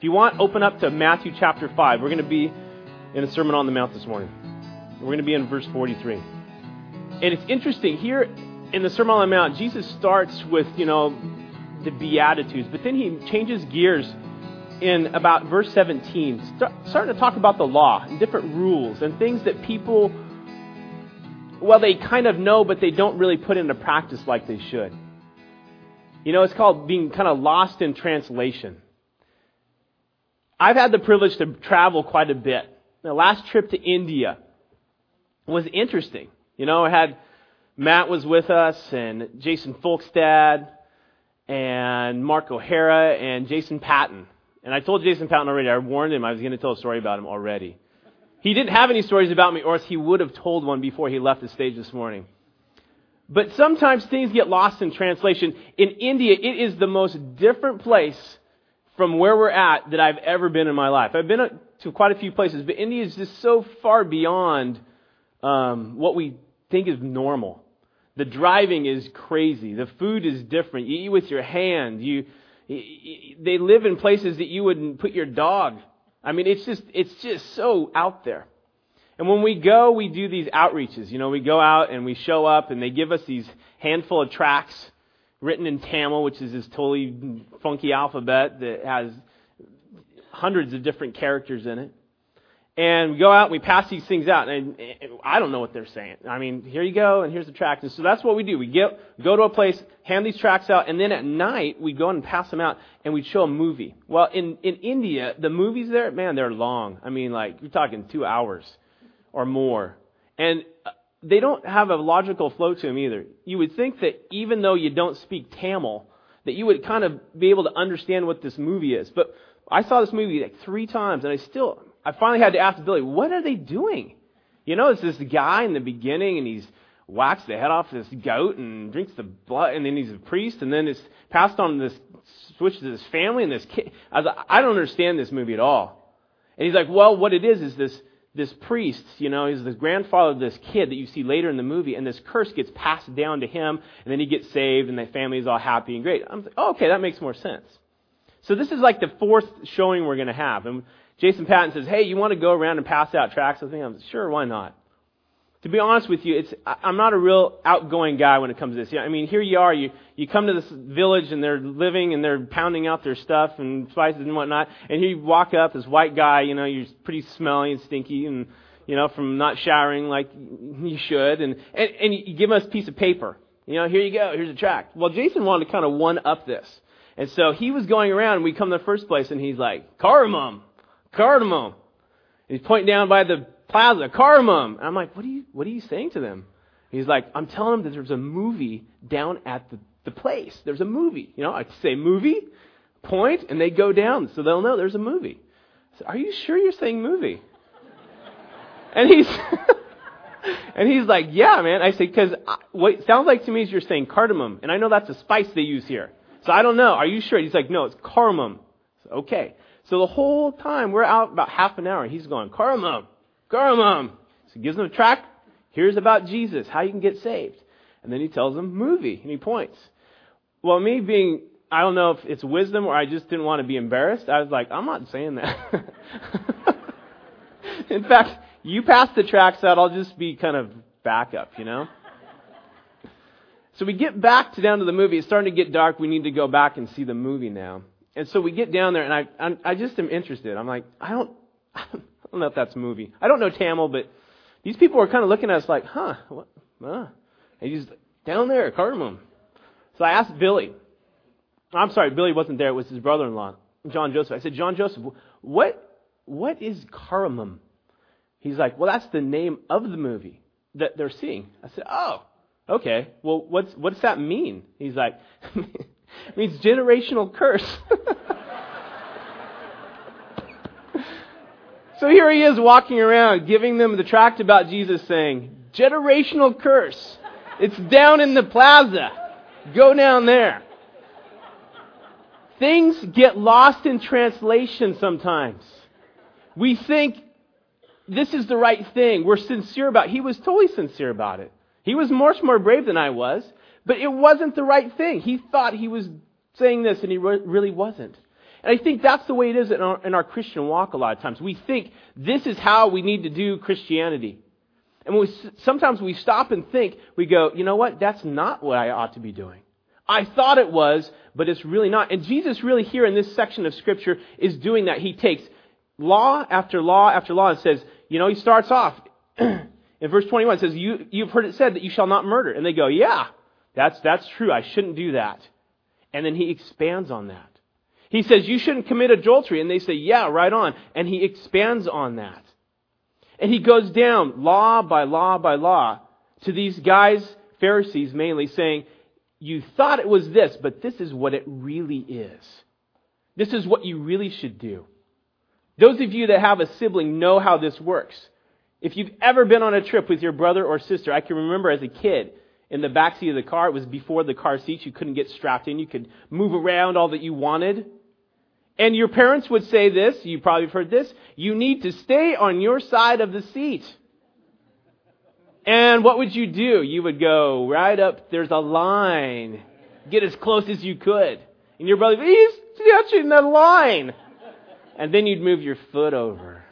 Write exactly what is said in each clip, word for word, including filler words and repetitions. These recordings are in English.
If you want, open up to Matthew chapter five. We're going to be in the Sermon on the Mount this morning. We're going to be in verse forty-three. And it's interesting, here in the Sermon on the Mount, Jesus starts with, you know, the Beatitudes, but then he changes gears in about verse seventeen, start, starting to talk about the law and different rules and things that people, well, they kind of know, but they don't really put into practice like they should. You know, it's called being kind of lost in translation. I've had the privilege to travel quite a bit. The last trip to India was interesting. You know, I had Matt was with us, and Jason Folkstad, and Mark O'Hara, and Jason Patton. And I told Jason Patton already, I warned him I was going to tell a story about him already. He didn't have any stories about me, or else he would have told one before he left the stage this morning. But sometimes things get lost in translation. In India, it is the most different place from where we're at that I've ever been in my life. I've been to quite a few places, but India is just so far beyond um, what we think is normal. The driving is crazy. The food is different. You eat with your hand. You, you they live in places that you wouldn't put your dog. I mean, it's just it's just so out there. And when we go, we do these outreaches. You know, we go out and we show up, and they give us these handful of tracts written in Tamil, which is this totally funky alphabet that has hundreds of different characters in it. And we go out and we pass these things out, and I don't know what they're saying. I mean, here you go, and here's the tract. And so that's what we do. We get go to a place, hand these tracts out, and then at night we go and pass them out, and we show a movie. Well, in, in India, the movies there, man, they're long. I mean, like, you're talking two hours or more. And they don't have a logical flow to them either. You would think that even though you don't speak Tamil, that you would kind of be able to understand what this movie is. But I saw this movie like three times, and I still, I finally had to ask Billy, what are they doing? You know, it's this guy in the beginning, and he's whacks the head off this goat and drinks the blood, and then he's a priest, and then it's passed on to this, switch to this family and this kid. I was like, I don't understand this movie at all. And he's like, well, what it is is this This priest, you know, is the grandfather of this kid that you see later in the movie, and this curse gets passed down to him, and then he gets saved, and the family is all happy and great. I'm like, oh, okay, that makes more sense. So this is like the fourth showing we're going to have. And Jason Patton says, hey, you want to go around and pass out tracts with me? I'm like, sure, why not? To be honest with you, it's I'm not a real outgoing guy when it comes to this. I mean, here you are, you, you come to this village, and they're living, and they're pounding out their stuff and spices and whatnot, and here you walk up, this white guy, you know, you're pretty smelly and stinky, and, you know, from not showering like you should, and, and, and you give us a piece of paper. You know, here you go, here's a tract. Well, Jason wanted to kind of one-up this. And so he was going around, and we come to the first place, and he's like, cardamom, cardamom. And he's pointing down by the plaza, cardamom. And I'm like, what are you, what are you saying to them? He's like, I'm telling them that there's a movie down at the, the place. There's a movie. You know, I say movie, point, and they go down, so they'll know there's a movie. I said, are you sure you're saying movie? And he's, and he's like, yeah, man. I say, because what it sounds like to me is you're saying cardamom, and I know that's a spice they use here. So I don't know. Are you sure? He's like, no, it's cardamom. So, okay. So the whole time, we're out about half an hour. He's going, cardamom, cardamom. So he gives them a tract. Here's about Jesus, how you can get saved. And then he tells them, movie, and he points. Well, me being, I don't know if it's wisdom or I just didn't want to be embarrassed, I was like, I'm not saying that. In fact, you pass the tracts out, I'll just be kind of backup, you know? So we get back to down to the movie. It's starting to get dark. We need to go back and see the movie now. And so we get down there, and I I'm, I just am interested. I'm like, I don't, I don't know if that's a movie. I don't know Tamil, but these people are kind of looking at us like, huh, what? Huh. And he's down there, cardamom. So I asked Billy. I'm sorry, Billy wasn't there. It was his brother-in-law, John Joseph. I said, John Joseph, what what is cardamom? He's like, well, that's the name of the movie that they're seeing. I said, oh, okay. Well, what's what's that mean? He's like, it means generational curse. So here he is walking around, giving them the tract about Jesus, saying, generational curse. It's down in the plaza. Go down there. Things get lost in translation sometimes. We think this is the right thing. We're sincere about it. He was totally sincere about it. He was much more brave than I was, but it wasn't the right thing. He thought he was saying this, and he re- really wasn't. And I think that's the way it is in our, in our Christian walk a lot of times. We think this is how we need to do Christianity. And when we, sometimes we stop and think, we go, you know what? That's not what I ought to be doing. I thought it was, but it's really not. And Jesus really here in this section of Scripture is doing that. He takes law after law after law and says, you know, he starts off in verse twenty-one, it says, you, you've heard it said that you shall not murder. And they go, yeah, that's, that's true. I shouldn't do that. And then he expands on that. He says, you shouldn't commit adultery. And they say, yeah, right on. And he expands on that. And he goes down law by law by law to these guys, Pharisees mainly, saying, you thought it was this, but this is what it really is. This is what you really should do. Those of you that have a sibling know how this works. If you've ever been on a trip with your brother or sister, I can remember as a kid, in the backseat of the car, it was before the car seats, you couldn't get strapped in, you could move around all that you wanted. And your parents would say this, you probably have heard this, you need to stay on your side of the seat. And what would you do? You would go right up, there's a line. Get as close as you could. And your brother, he's touching the line. And then you'd move your foot over.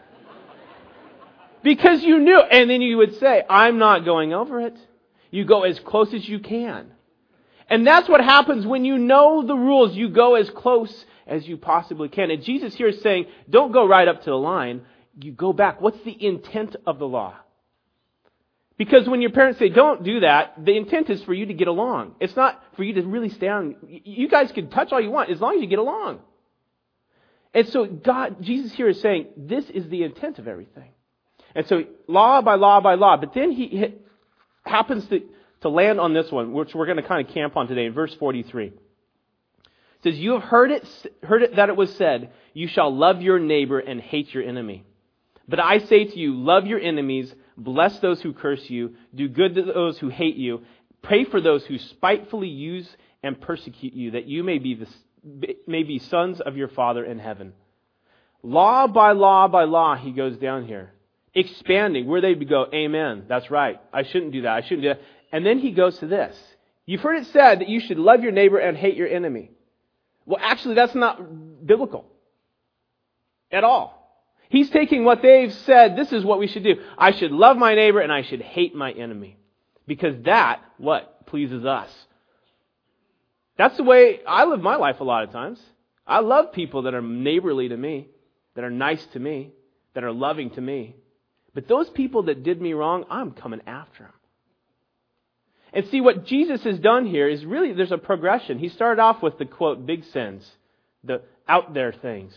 Because you knew. And then you would say, I'm not going over it. You go as close as you can. And that's what happens when you know the rules. You go as close as you possibly can. And Jesus here is saying, don't go right up to the line. You go back. What's the intent of the law? Because when your parents say, don't do that, the intent is for you to get along. It's not for you to really stay on. You guys can touch all you want as long as you get along. And so God, Jesus here is saying, this is the intent of everything. And so law by law by law. But then he hit, happens to, to land on this one, which we're going to kind of camp on today in verse forty-three. It says, you have heard it, heard it that it was said, you shall love your neighbor and hate your enemy. But I say to you, love your enemies, bless those who curse you, do good to those who hate you, pray for those who spitefully use and persecute you, that you may be the, may be sons of your Father in heaven. Law by law by law, he goes down here. Expanding, where they go, amen, that's right, I shouldn't do that, I shouldn't do that. And then he goes to this. You've heard it said that you should love your neighbor and hate your enemy. Well, actually, that's not biblical at all. He's taking what they've said, this is what we should do. I should love my neighbor and I should hate my enemy. Because that, what, pleases us. That's the way I live my life a lot of times. I love people that are neighborly to me, that are nice to me, that are loving to me. But those people that did me wrong, I'm coming after them. And see, what Jesus has done here is really, there's a progression. He started off with the, quote, big sins, the out there things.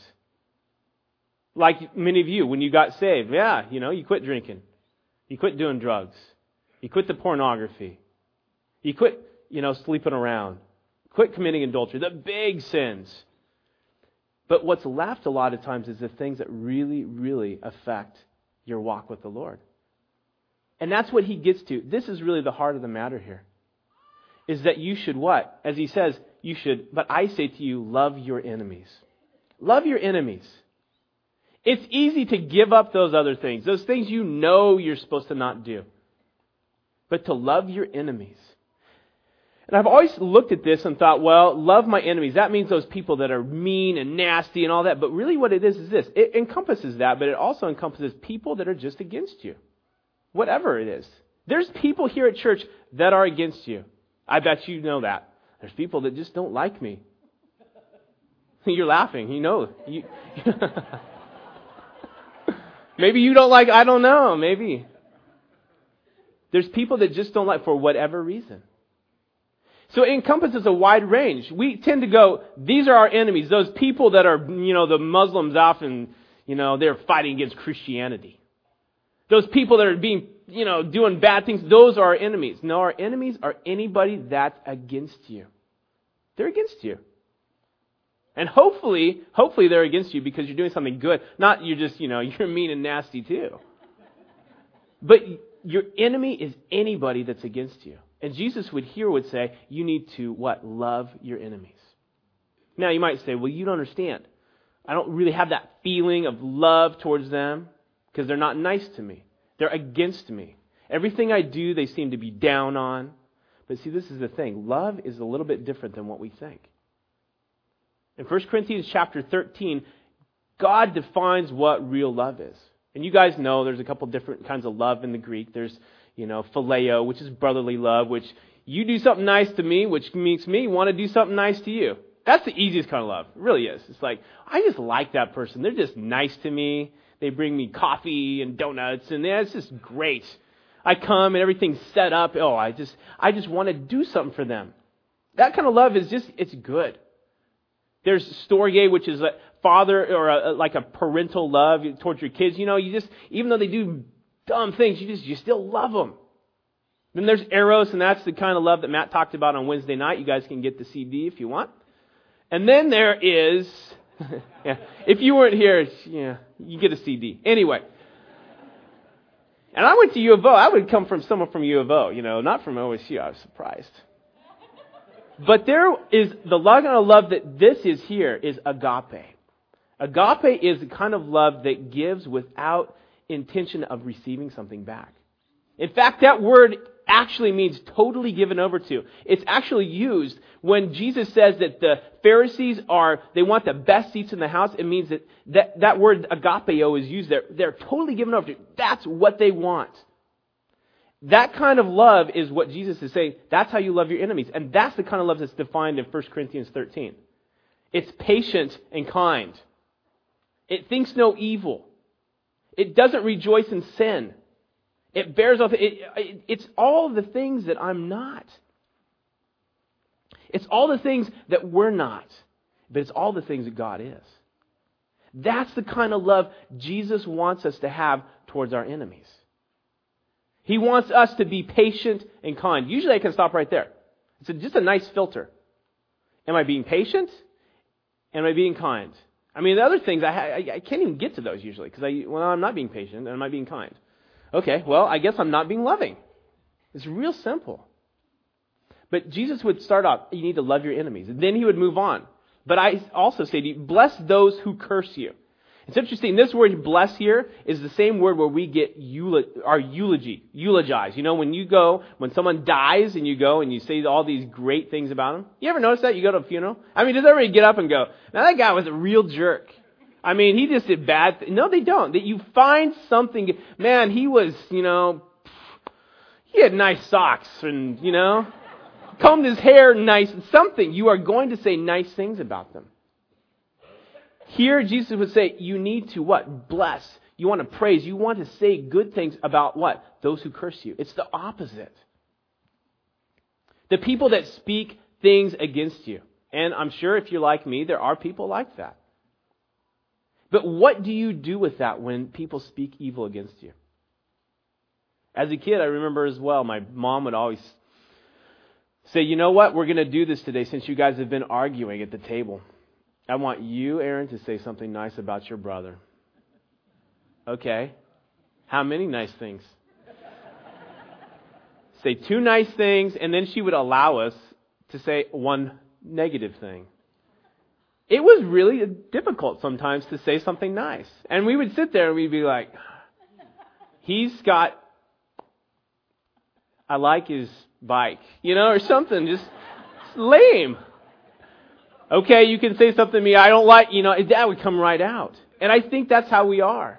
Like many of you, when you got saved, yeah, you know, you quit drinking. You quit doing drugs. You quit the pornography. You quit, you know, sleeping around. Quit committing adultery. The big sins. But what's left a lot of times is the things that really, really affect your walk with the Lord. And that's what he gets to. This is really the heart of the matter here. Is that you should what? As he says, you should, but I say to you, love your enemies. Love your enemies. It's easy to give up those other things, those things you know you're supposed to not do. But to love your enemies. And I've always looked at this and thought, well, love my enemies. That means those people that are mean and nasty and all that. But really what it is is this. It encompasses that, but it also encompasses people that are just against you. Whatever it is. There's people here at church that are against you. I bet you know that. There's people that just don't like me. You're laughing. You know. You, maybe you don't like, I don't know. Maybe. There's people that just don't like for whatever reason. So it encompasses a wide range. We tend to go, these are our enemies. Those people that are, you know, the Muslims often, you know, they're fighting against Christianity. Those people that are being, you know, doing bad things, those are our enemies. No, our enemies are anybody that's against you. They're against you. And hopefully, hopefully they're against you because you're doing something good. Not you're just, you know, you're mean and nasty too. But your enemy is anybody that's against you. And Jesus would here would say, you need to, what? Love your enemies. Now you might say, well, you don't understand. I don't really have that feeling of love towards them because they're not nice to me. They're against me. Everything I do, they seem to be down on. But see, this is the thing. Love is a little bit different than what we think. In First Corinthians chapter thirteen, God defines what real love is. And you guys know there's a couple different kinds of love in the Greek. There's, you know, phileo, which is brotherly love, which you do something nice to me, which makes me want to do something nice to you. That's the easiest kind of love. It really is. It's like, I just like that person. They're just nice to me. They bring me coffee and donuts, and yeah, it's just great. I come and everything's set up. Oh, I just, I just want to do something for them. That kind of love is just, it's good. There's storge, which is a father or a, like a parental love towards your kids. You know, you just, even though they do dumb things, you just, you still love them. Then there's eros, and that's the kind of love that Matt talked about on Wednesday night. You guys can get the C D if you want. And then there is, yeah, if you weren't here, yeah, you get a C D. Anyway. And I went to U of O. I would come from someone from U of O, you know, not from O S U. I was surprised. But there is the kind of love that this is here is agape. Agape is the kind of love that gives without intention of receiving something back. In fact, that word actually means totally given over to. It's actually used when Jesus says that the Pharisees are, they want the best seats in the house. It means that that, that word agapeo is used there. They're totally given over to. That's what they want. That kind of love is what Jesus is saying. That's how you love your enemies. And that's the kind of love that's defined in First Corinthians thirteen. It's patient and kind. It thinks no evil. It doesn't rejoice in sin. It bears off. It, it, it's all the things that I'm not. It's all the things that we're not. But it's all the things that God is. That's the kind of love Jesus wants us to have towards our enemies. He wants us to be patient and kind. Usually I can stop right there. It's a, just a nice filter. Am I being patient? Am I being kind? I mean, the other things, I, I, I can't even get to those usually. Because I, well, I'm not being patient and I'm not being kind. Okay, well, I guess I'm not being loving. It's real simple. But Jesus would start off, you need to love your enemies. And then he would move on. But I also say to you, bless those who curse you. It's interesting, this word bless here is the same word where we get eula- our eulogy, eulogize. You know, when you go, when someone dies and you go and you say all these great things about them. You ever notice that? You go to a funeral? I mean, does everybody get up and go, now that guy was a real jerk. I mean, he just did bad things. No, they don't. That you find something, man, he was, you know, he had nice socks and, you know, combed his hair nice, something. You are going to say nice things about them. Here, Jesus would say, you need to what? Bless. You want to praise. You want to say good things about what? Those who curse you. It's the opposite. The people that speak things against you. And I'm sure if you're like me, there are people like that. But what do you do with that when people speak evil against you? As a kid, I remember as well, my mom would always say, you know what? We're going to do this today since you guys have been arguing at the table. I want you, Aaron, to say something nice about your brother. Okay. How many nice things? Say two nice things, and then she would allow us to say one negative thing. It was really difficult sometimes to say something nice. And we would sit there and we'd be like, he's got, I like his bike, you know, or something, just lame. Okay, you can say something to me, I don't like, you know, that would come right out. And I think that's how we are.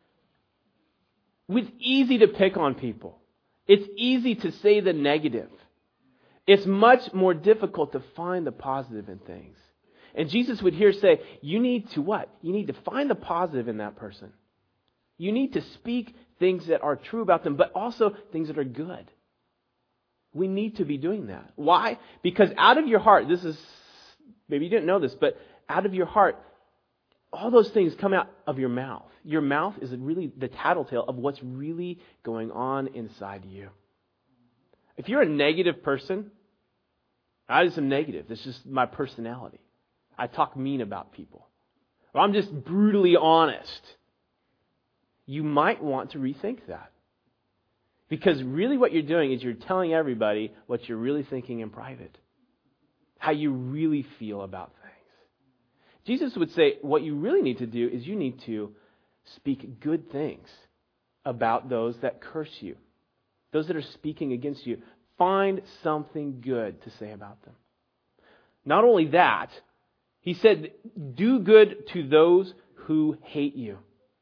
It's easy to pick on people. It's easy to say the negative. It's much more difficult to find the positive in things. And Jesus would here say, you need to what? You need to find the positive in that person. You need to speak things that are true about them, but also things that are good. We need to be doing that. Why? Because out of your heart, this is, maybe you didn't know this, but out of your heart, all those things come out of your mouth. Your mouth is really the tattletale of what's really going on inside you. If you're a negative person, I just am negative. This is just my personality. I talk mean about people. Or I'm just brutally honest. You might want to rethink that. Because really what you're doing is you're telling everybody what you're really thinking in private. How you really feel about things. Jesus would say what you really need to do is you need to speak good things about those that curse you. Those that are speaking against you. Find something good to say about them. Not only that, He said, do good to those who hate you.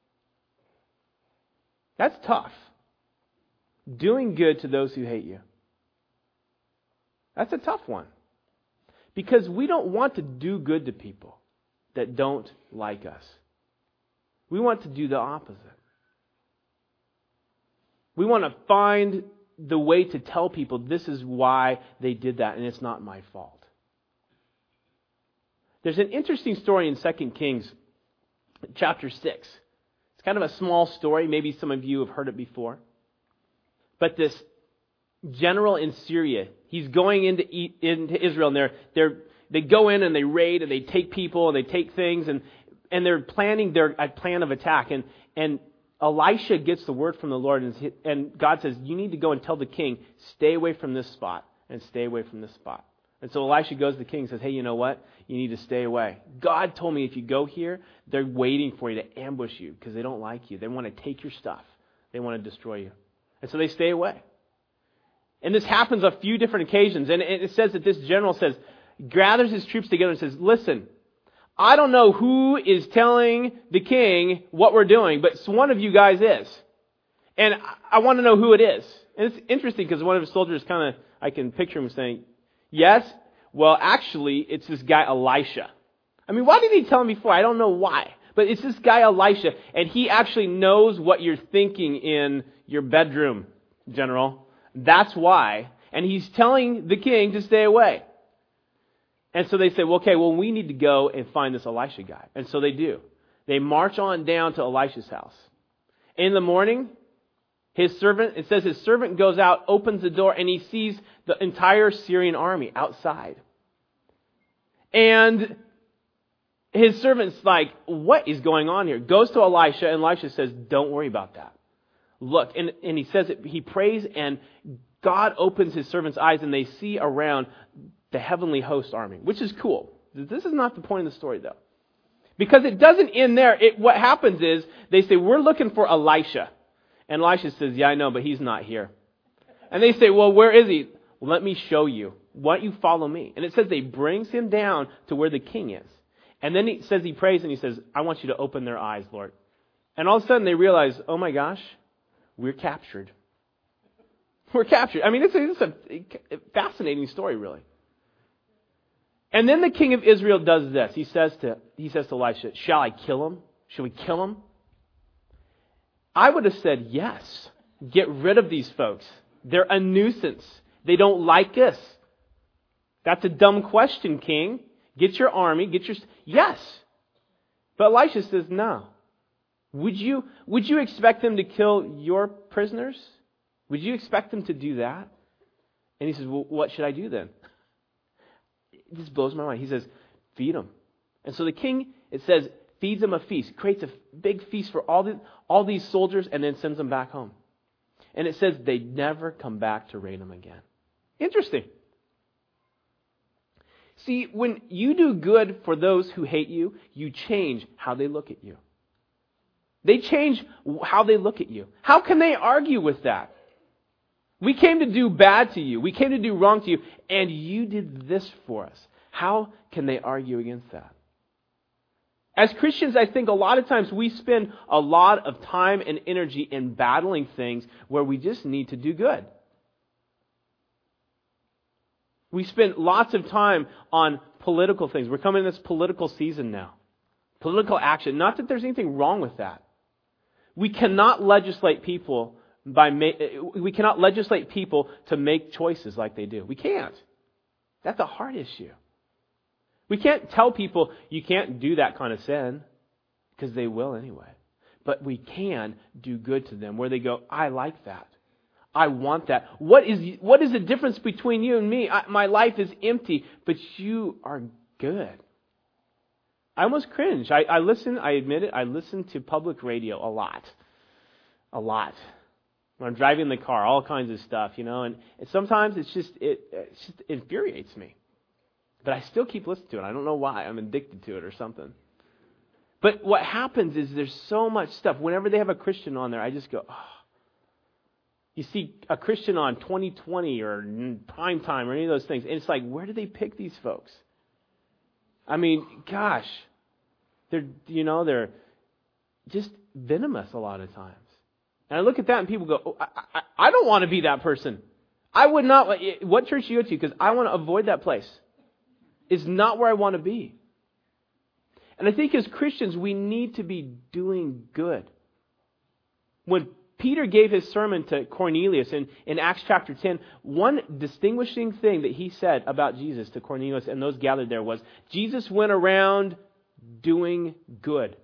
That's tough. Doing good to those who hate you. That's a tough one. Because we don't want to do good to people that don't like us. We want to do the opposite. We want to find the way to tell people this is why they did that and it's not my fault. There's an interesting story in Second Kings chapter six. It's kind of a small story. Maybe some of you have heard it before. But this general in Syria, he's going into into Israel, and they're they're they go in and they raid and they take people and they take things and and they're planning their a plan of attack. And and Elisha gets the word from the Lord, and, and God says, you need to go and tell the king, stay away from this spot and stay away from this spot. And so Elisha goes to the king and says, hey, you know what? You need to stay away. God told me if you go here, they're waiting for you to ambush you because they don't like you. They want to take your stuff. They want to destroy you. And so they stay away. And this happens a few different occasions. And it says that this general says, gathers his troops together and says, listen, I don't know who is telling the king what we're doing, but one of you guys is. And I want to know who it is. And it's interesting because one of the soldiers kind of, I can picture him saying, yes, well, actually, it's this guy Elisha. I mean, why did he tell him before? I don't know why. But it's this guy Elisha, and he actually knows what you're thinking in your bedroom, General. That's why. And he's telling the king to stay away. And so they say, well, okay, well, we need to go and find this Elisha guy. And so they do. They march on down to Elisha's house. In the morning, his servant, it says his servant goes out, opens the door, and he sees the entire Syrian army outside. And his servant's like, what is going on here? Goes to Elisha, and Elisha says, don't worry about that. Look, and, and he says it, he prays, and God opens his servant's eyes, and they see around the heavenly host army, which is cool. This is not the point of the story, though. Because it doesn't end there. It, what happens is, they say, we're looking for Elisha. And Elisha says, yeah, I know, but he's not here. And they say, well, where is he? Well, let me show you. Why don't you follow me? And it says they brings him down to where the king is. And then he says he prays and he says, I want you to open their eyes, Lord. And all of a sudden they realize, oh my gosh, we're captured. We're captured. I mean, it's a, it's a fascinating story, really. And then the king of Israel does this. He says to he says to Elisha, shall I kill him? Shall we kill him? I would have said, yes. Get rid of these folks. They're a nuisance. They don't like us. That's a dumb question, king. Get your army, get your... Yes. But Elisha says, no. Would you, would you expect them to kill your prisoners? Would you expect them to do that? And he says, well, what should I do then? It just blows my mind. He says, feed them. And so the king, it says, feeds them a feast, creates a big feast for all, the, all these soldiers, and then sends them back home. And it says they never come back to raid them again. Interesting. See, when you do good for those who hate you, you change how they look at you. They change how they look at you. How can they argue with that? We came to do bad to you. We came to do wrong to you, and you did this for us. How can they argue against that? As Christians, I think a lot of times we spend a lot of time and energy in battling things where we just need to do good. We spend lots of time on political things. We're coming in this political season now. Political action. Not that there's anything wrong with that. We cannot legislate people by ma- we cannot legislate people to make choices like they do. We can't. That's a hard issue. We can't tell people you can't do that kind of sin because they will anyway. But we can do good to them where they go, I like that. I want that. What is what is the difference between you and me? I, my life is empty, but you are good. I almost cringe. I, I listen, I admit it, I listen to public radio a lot. A lot. When I'm driving the car, all kinds of stuff, you know, and, and sometimes it's just, it, it just infuriates me. But I still keep listening to it. I don't know why. I'm addicted to it or something. But what happens is there's so much stuff. Whenever they have a Christian on there, I just go, oh. You see a Christian on twenty twenty or Prime Time or any of those things, and it's like, where do they pick these folks? I mean, gosh, they're, you know, they're just venomous a lot of times. And I look at that and people go, oh, I, I, I don't want to be that person. I would not, what church do you go to? Because I want to avoid that place. It's not where I want to be. And I think as Christians, we need to be doing good. When Peter gave his sermon to Cornelius in, in Acts chapter ten, one distinguishing thing that he said about Jesus to Cornelius and those gathered there was, Jesus went around doing good.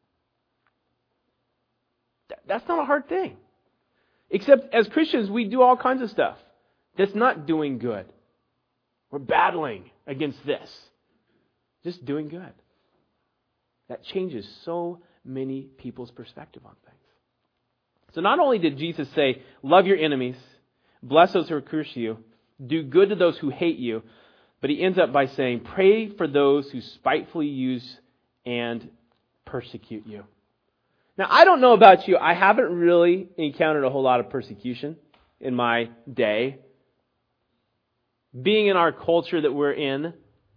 That's not a hard thing. Except as Christians, we do all kinds of stuff that's not doing good. We're battling against this. Just doing good. That changes so many people's perspective on things. So not only did Jesus say, love your enemies, bless those who curse you, do good to those who hate you, but he ends up by saying, pray for those who spitefully use and persecute you. Now, I don't know about you. I haven't really encountered a whole lot of persecution in my day. Being in our culture that we're in,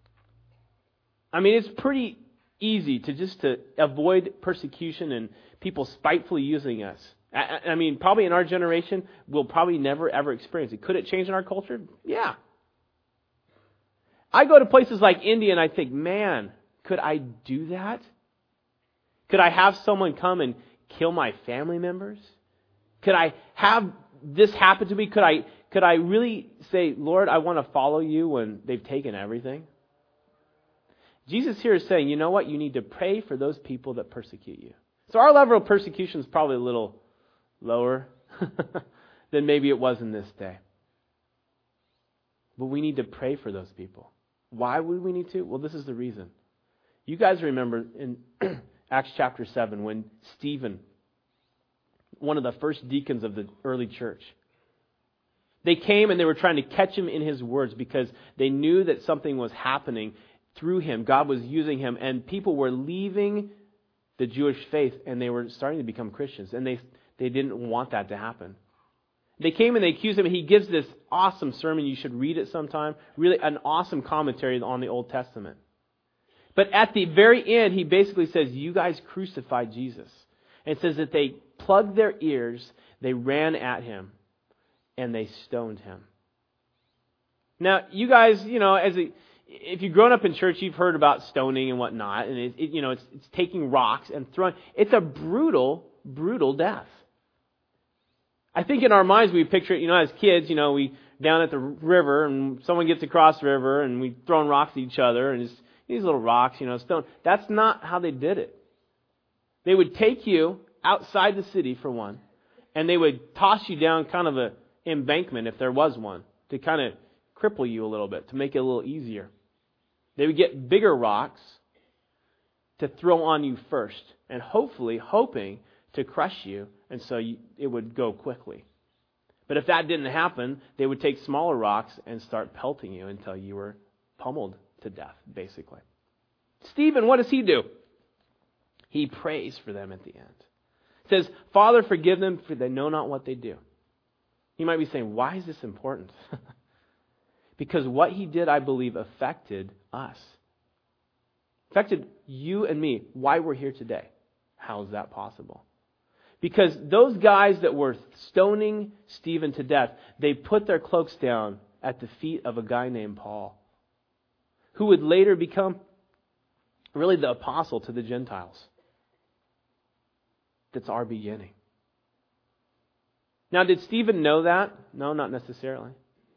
I mean, it's pretty easy to just to avoid persecution and people spitefully using us. I, I mean, probably in our generation, we'll probably never ever experience it. Could it change in our culture? Yeah. I go to places like India and I think, man, could I do that? Could I have someone come and kill my family members? Could I have this happen to me? Could I could I really say, Lord, I want to follow you when they've taken everything? Jesus here is saying, you know what? You need to pray for those people that persecute you. So our level of persecution is probably a little lower than maybe it was in this day. But we need to pray for those people. Why would we need to? Well, this is the reason. You guys remember in Acts chapter seven, when Stephen, one of the first deacons of the early church, they came and they were trying to catch him in his words because they knew that something was happening through him. God was using him, and people were leaving the Jewish faith and they were starting to become Christians, and they they didn't want that to happen. They came and they accused him, and he gives this awesome sermon. You should read it sometime. Really an awesome commentary on the Old Testament. But at the very end, he basically says, you guys crucified Jesus. And it says that they plugged their ears, they ran at him, and they stoned him. Now, you guys, you know, as a, if you've grown up in church, you've heard about stoning and whatnot. And, it, it, you know, it's, it's taking rocks and throwing. It's a brutal, brutal death. I think in our minds we picture it, you know, as kids, you know, we down at the river and someone gets across the river and we throwing rocks at each other and it's these little rocks, you know, stone. That's not how they did it. They would take you outside the city for one, and they would toss you down kind of a embankment if there was one to kind of cripple you a little bit, to make it a little easier. They would get bigger rocks to throw on you first, and hopefully hoping to crush you, and so you, it would go quickly. But if that didn't happen, they would take smaller rocks and start pelting you until you were pummeled to death, basically. Stephen, what does he do? He prays for them at the end. He says, Father, forgive them, for they know not what they do. You might be saying, why is this important? Because what he did, I believe, affected us. Affected you and me. Why we're here today. How is that possible? Because those guys that were stoning Stephen to death, they put their cloaks down at the feet of a guy named Paul, who would later become really the apostle to the Gentiles. That's our beginning. Now, did Stephen know that? No, not necessarily.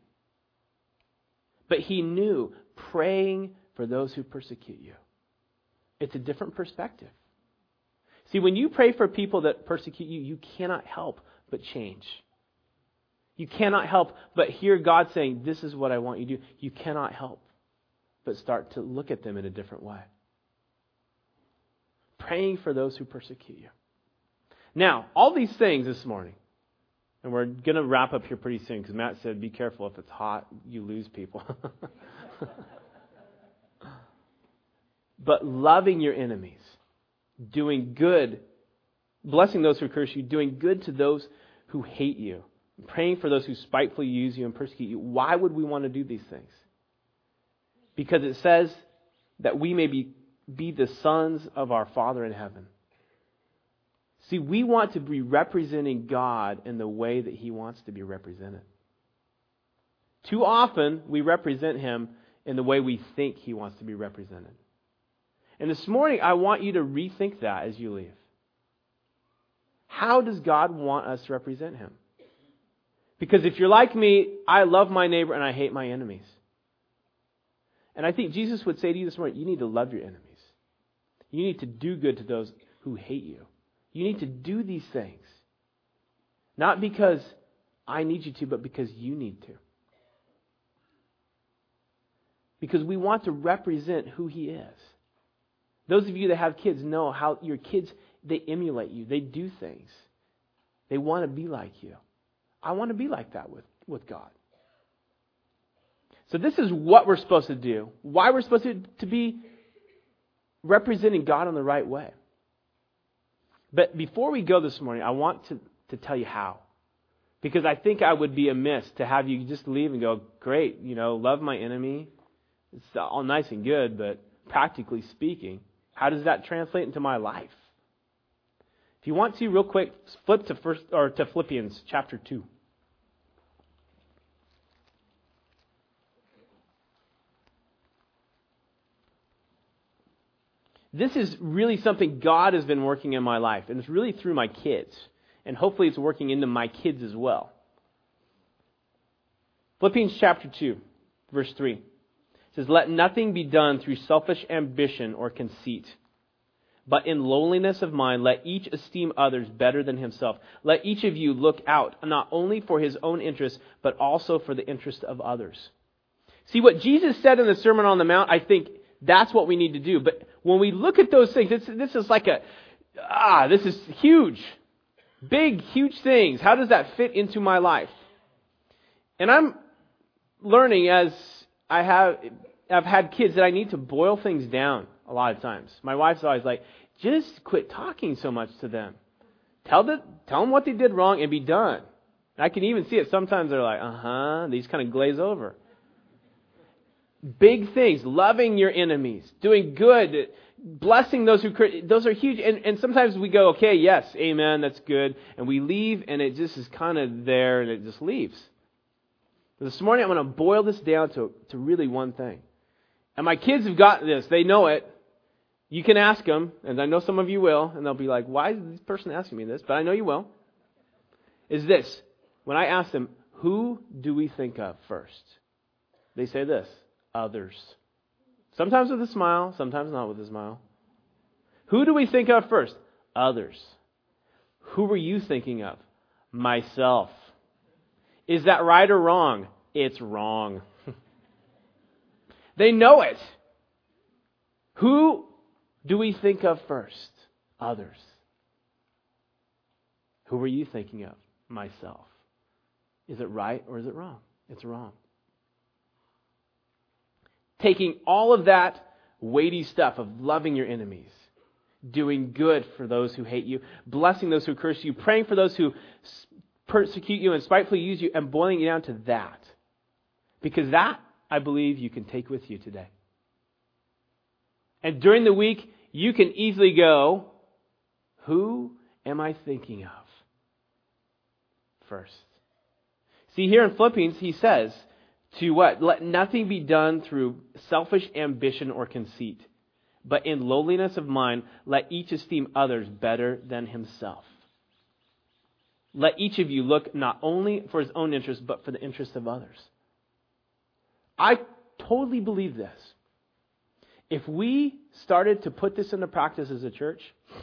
But he knew praying for those who persecute you. It's a different perspective. See, when you pray for people that persecute you, you cannot help but change. You cannot help but hear God saying, this is what I want you to do. You cannot help but start to look at them in a different way. Praying for those who persecute you. Now, all these things this morning, and we're going to wrap up here pretty soon because Matt said, be careful, if it's hot, you lose people. But loving your enemies, doing good, blessing those who curse you, doing good to those who hate you, praying for those who spitefully use you and persecute you. Why would we want to do these things? Because it says that we may be, be the sons of our Father in heaven. See, we want to be representing God in the way that He wants to be represented. Too often, we represent Him in the way we think He wants to be represented. And this morning, I want you to rethink that as you leave. How does God want us to represent Him? Because if you're like me, I love my neighbor and I hate my enemies. And I think Jesus would say to you this morning, you need to love your enemies. You need to do good to those who hate you. You need to do these things. Not because I need you to, but because you need to. Because we want to represent who He is. Those of you that have kids know how your kids, they emulate you. They do things. They want to be like you. I want to be like that with, with God. So this is what we're supposed to do. Why we're supposed to, to be representing God in the right way. But before we go this morning, I want to, to tell you how. Because I think I would be amiss to have you just leave and go, great, you know, love my enemy. It's all nice and good, but practically speaking, how does that translate into my life? If you want to, real quick, flip to first or to Philippians chapter two. This is really something God has been working in my life, and it's really through my kids. And hopefully it's working into my kids as well. Philippians chapter two, verse three. It says, let nothing be done through selfish ambition or conceit, but in lowliness of mind, let each esteem others better than himself. Let each of you look out, not only for his own interest, but also for the interest of others. See, what Jesus said in the Sermon on the Mount, I think that's what we need to do. But when we look at those things, it's, this is like a, ah, this is huge. Big, huge things. How does that fit into my life? And I'm learning as I have, I've had kids that I need to boil things down a lot of times. My wife's always like, just quit talking so much to them. Tell them, tell them what they did wrong and be done. And I can even see it. Sometimes they're like, uh-huh. They just kind of glaze over. Big things, loving your enemies, doing good, blessing those who, those are huge. And, and sometimes we go, okay, yes, amen, that's good. And we leave and it just is kind of there and it just leaves. But this morning I'm going to boil this down to, to really one thing. And my kids have got this. They know it. You can ask them, and I know some of you will, and they'll be like, why is this person asking me this? But I know you will. Is this, when I ask them, who do we think of first? They say this. Others. Sometimes with a smile, sometimes not with a smile. Who do we think of first? Others. Who were you thinking of? Myself. Is that right or wrong? It's wrong. They know it. Who do we think of first? Others. Who were you thinking of? Myself. Is it right or is it wrong? It's wrong. Taking all of that weighty stuff of loving your enemies, doing good for those who hate you, blessing those who curse you, praying for those who persecute you and spitefully use you, and boiling it down to that. Because that, I believe, you can take with you today. And during the week, you can easily go, who am I thinking of first? See, here in Philippians, he says, to what? Let nothing be done through selfish ambition or conceit, but in lowliness of mind, let each esteem others better than himself. Let each of you look not only for his own interest, but for the interest of others. I totally believe this. If we started to put this into practice as a church,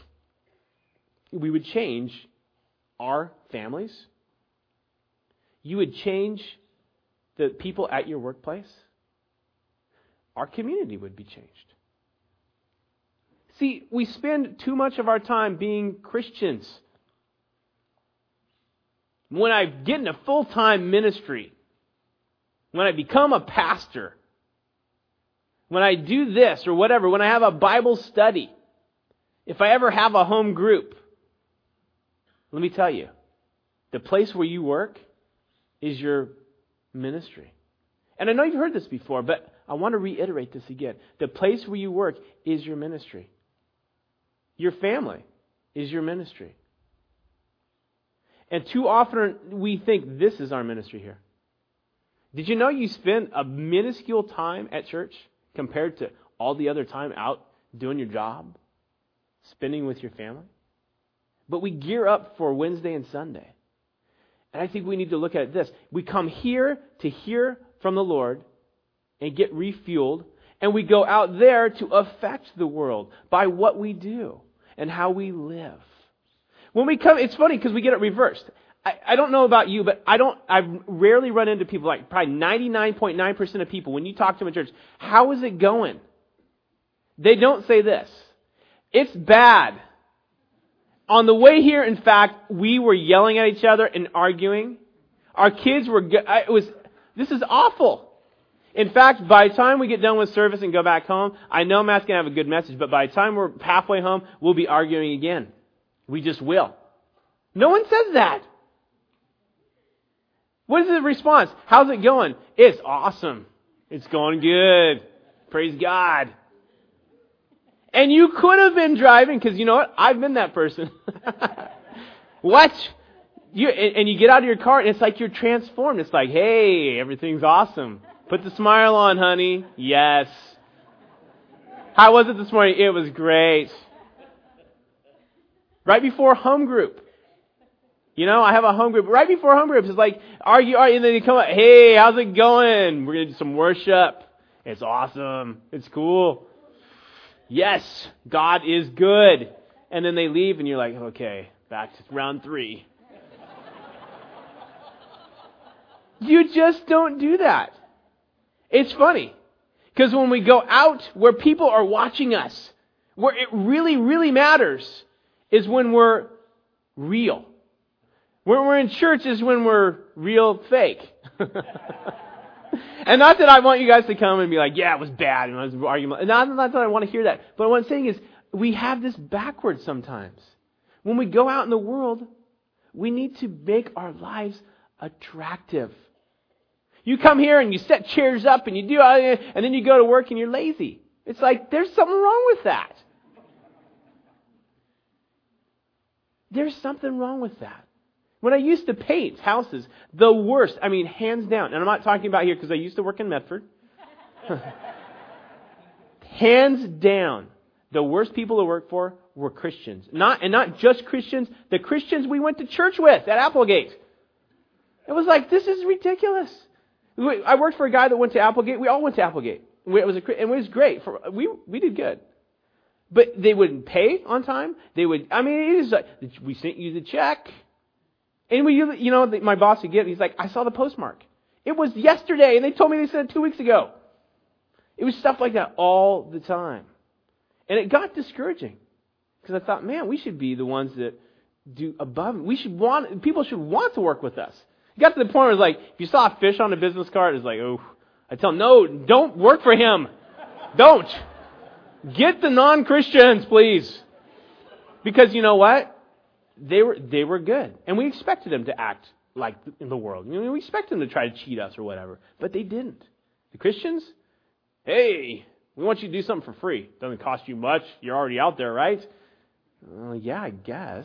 we would change our families. You would change the people at your workplace. Our community would be changed. See, we spend too much of our time being Christians. When I get in a full-time ministry, when I become a pastor, when I do this or whatever, when I have a Bible study, if I ever have a home group, let me tell you, the place where you work is your ministry. And I know you've heard this before, but I want to reiterate this again. The place where you work is your ministry. Your family is your ministry. And too often we think this is our ministry here. Did you know you spend a minuscule time at church compared to all the other time out doing your job, spending with your family? But we gear up for Wednesday and Sunday. And I think we need to look at this. We come here to hear from the Lord and get refueled, and we go out there to affect the world by what we do and how we live. When we come, it's funny because we get it reversed. I, I don't know about you, but I don't. I've rarely run into people, like probably ninety-nine point nine percent of people, when you talk to them in church, how is it going? They don't say this. It's bad. On the way here, in fact, we were yelling at each other and arguing. Our kids were, it was, this is awful. In fact, by the time we get done with service and go back home, I know Matt's going to have a good message, but by the time we're halfway home, we'll be arguing again. We just will. No one says that. What is the response? How's it going? It's awesome. It's going good. Praise God. And you could have been driving, because you know what? I've been that person. What? You, and, and you get out of your car, and it's like you're transformed. It's like, hey, everything's awesome. Put the smile on, honey. Yes. How was it this morning? It was great. Right before home group. You know, I have a home group. Right before home group, it's like, argue, argue, and then you come up, hey, how's it going? We're going to do some worship. It's awesome. It's cool. Yes, God is good. And then they leave and you're like, okay, back to round three. You just don't do that. It's funny. Because when we go out where people are watching us, where it really, really matters, is when we're real. When we're in church is when we're real fake. And not that I want you guys to come and be like, yeah, it was bad. And I was arguing. Not, not that I want to hear that. But what I'm saying is, we have this backwards sometimes. When we go out in the world, we need to make our lives attractive. You come here and you set chairs up and you do, and then you go to work and you're lazy. It's like, there's something wrong with that. There's something wrong with that. When I used to paint houses, the worst, I mean, hands down, and I'm not talking about here because I used to work in Medford. Hands down, the worst people to work for were Christians. Not and not just Christians, the Christians we went to church with at Applegate. It was like, this is ridiculous. I worked for a guy that went to Applegate. We all went to Applegate. It was a, and it was great. For, we we did good. But they wouldn't pay on time. They would, I mean, it is like, we sent you the check. And we, you know, my boss would get, he's like, I saw the postmark. It was yesterday, and they told me they sent it two weeks ago. It was stuff like that all the time. And it got discouraging. Because I thought, man, we should be the ones that do above. We should want, people should want to work with us. It got to the point where it was like, if you saw a fish on a business card, it was like, oh, I tell them, no, don't work for him. Don't. Get the non-Christians, please. Because you know what? They were they were good. And we expected them to act like in the world. You know, we expected them to try to cheat us or whatever. But they didn't. The Christians, hey, we want you to do something for free. Doesn't cost you much. You're already out there, right? Uh, yeah, I guess.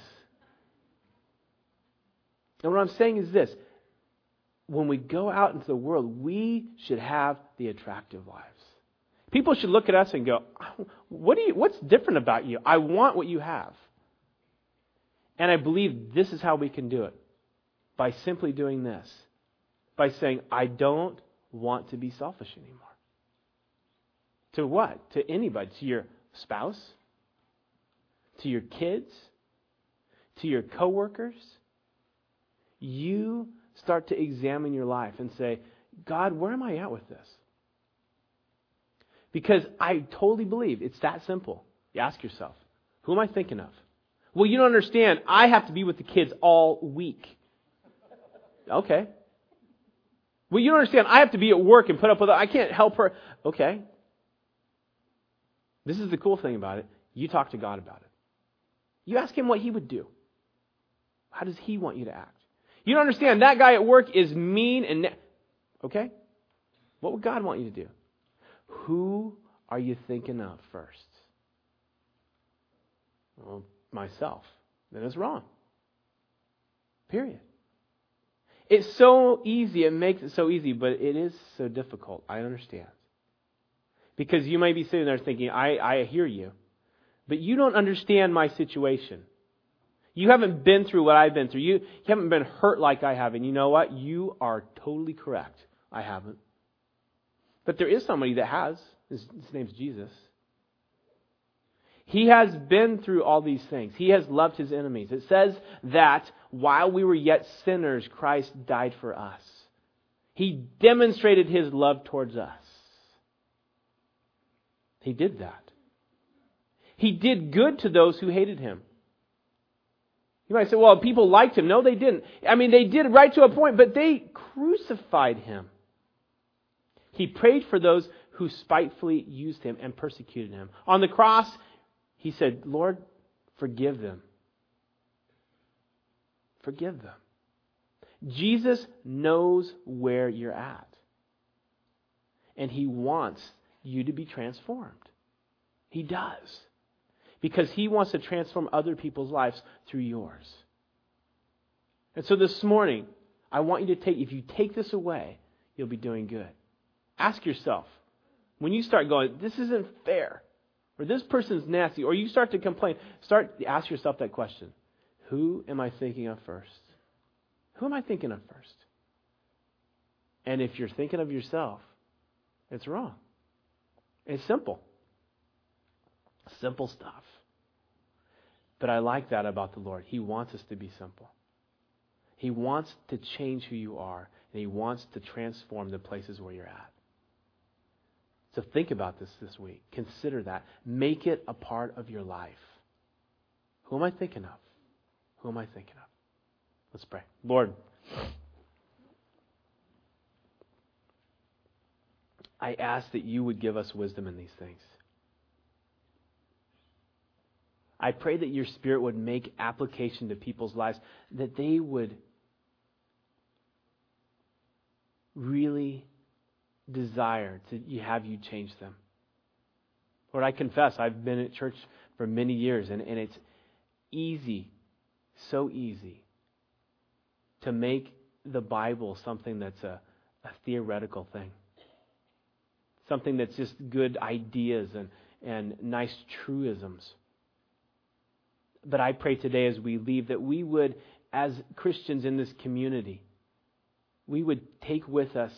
And what I'm saying is this. When we go out into the world, we should have the attractive lives. People should look at us and go, "What do you? What's different about you? I want what you have." And I believe this is how we can do it. By simply doing this. By saying, I don't want to be selfish anymore. To what? To anybody. To your spouse? To your kids? To your coworkers? You start to examine your life and say, God, where am I at with this? Because I totally believe it's that simple. You ask yourself, who am I thinking of? Well, you don't understand. I have to be with the kids all week. Okay. Well, you don't understand. I have to be at work and put up with it. I can't help her. Okay. This is the cool thing about it. You talk to God about it. You ask Him what He would do. How does He want you to act? You don't understand. That guy at work is mean and... Ne- okay. What would God want you to do? Who are you thinking of first? Well, myself. Then it's wrong. Period. It's so easy. It makes it so easy, but it is so difficult. I understand. Because you might be sitting there thinking, I, I hear you, but you don't understand my situation. You haven't been through what I've been through. You, you haven't been hurt like I have. And you know what? You are totally correct. I haven't. But there is somebody that has. His, his name's Jesus. He has been through all these things. He has loved His enemies. It says that while we were yet sinners, Christ died for us. He demonstrated His love towards us. He did that. He did good to those who hated Him. You might say, well, people liked Him. No, they didn't. I mean, they did right to a point, but they crucified Him. He prayed for those who spitefully used Him and persecuted Him. On the cross, He said, Lord, forgive them. Forgive them. Jesus knows where you're at. And He wants you to be transformed. He does. Because He wants to transform other people's lives through yours. And so this morning, I want you to take, if you take this away, you'll be doing good. Ask yourself, when you start going, this isn't fair, or this person's nasty, or you start to complain, start to ask yourself that question. Who am I thinking of first? Who am I thinking of first? And if you're thinking of yourself, it's wrong. It's simple. Simple stuff. But I like that about the Lord. He wants us to be simple. He wants to change who you are, and He wants to transform the places where you're at. So think about this this week. Consider that. Make it a part of your life. Who am I thinking of? Who am I thinking of? Let's pray. Lord, I ask that You would give us wisdom in these things. I pray that Your Spirit would make application to people's lives, that they would really desire to have You change them. Lord, I confess, I've been at church for many years, and, and it's easy, so easy, to make the Bible something that's a, a theoretical thing. Something that's just good ideas and, and nice truisms. But I pray today as we leave that we would, as Christians in this community, we would take with us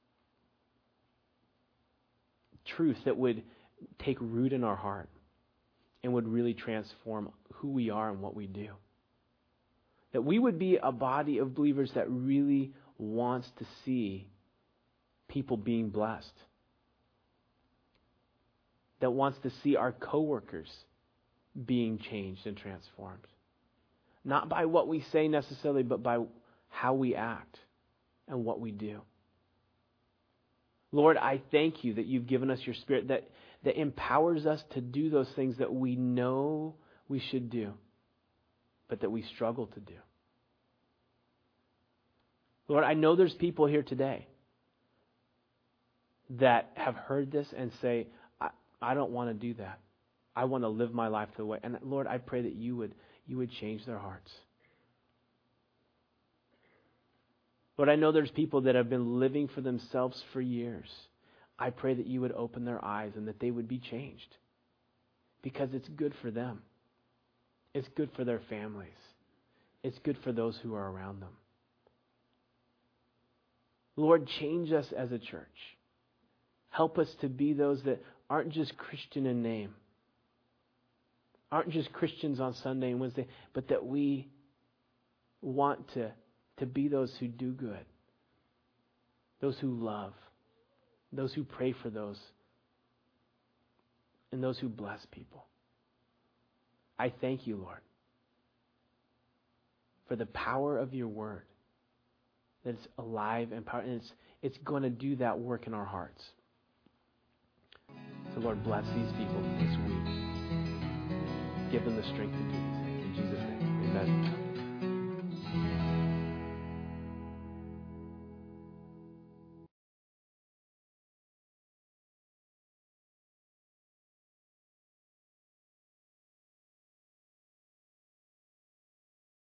truth that would take root in our heart and would really transform who we are and what we do. That we would be a body of believers that really wants to see people being blessed. That wants to see our coworkers being changed and transformed. Not by what we say necessarily, but by how we act and what we do. Lord, I thank You that You've given us Your Spirit that, that empowers us to do those things that we know we should do, but that we struggle to do. Lord, I know there's people here today that have heard this and say, I, I don't want to do that. I want to live my life the way. And Lord, I pray that You would, you would change their hearts. Lord, I know there's people that have been living for themselves for years. I pray that You would open their eyes and that they would be changed. Because it's good for them. It's good for their families. It's good for those who are around them. Lord, change us as a church. Help us to be those that aren't just Christian in name. Aren't just Christians on Sunday and Wednesday, but that we want to to be those who do good, those who love, those who pray for those, and those who bless people. I thank You, Lord, for the power of Your word, that it's alive and powerful, and it's, it's going to do that work in our hearts. So, Lord, bless these people this week. Give them the strength to do it.